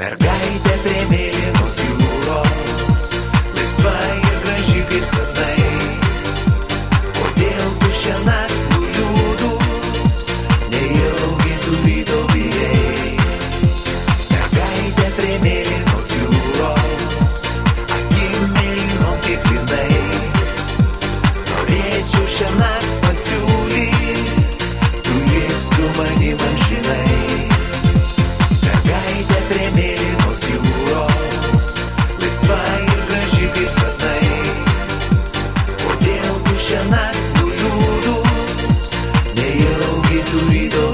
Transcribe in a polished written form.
Mergaitė prie mėlynos jūros, laisva ir graži kaip sapnai. Kodėl tu šiąnakt nuliūdus, nejaugi tu ryto bijai? Mergaitė prie mėlynos jūros, akim mėlynom kaip linai. Norėčiau šiąnakt pasiūlyt, tu lik su manim amžinai. Mergaitė prie mėlynos jūros, laisva ir graži kaip sapnai. Kodėl tu šiąnakt nuliūdus, nejaugi tu ryto